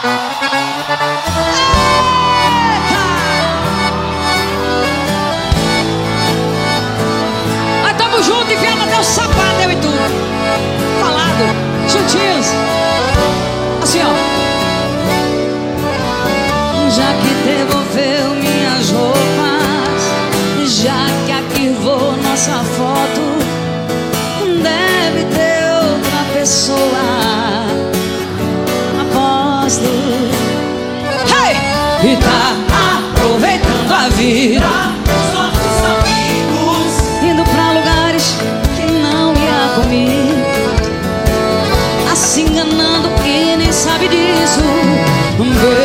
Nós tamo junto, enfiando até o sapato, eu e tu. Falado, juntinhos. Assim, ó. Já que devolveu minhas roupas, já que arquivou nossa foto, deve ter outra pessoa. Aposto. Hey! E tá aproveitando a vida, nossos amigos, indo pra lugares que não ia comigo, se enganando e nem sabe disso.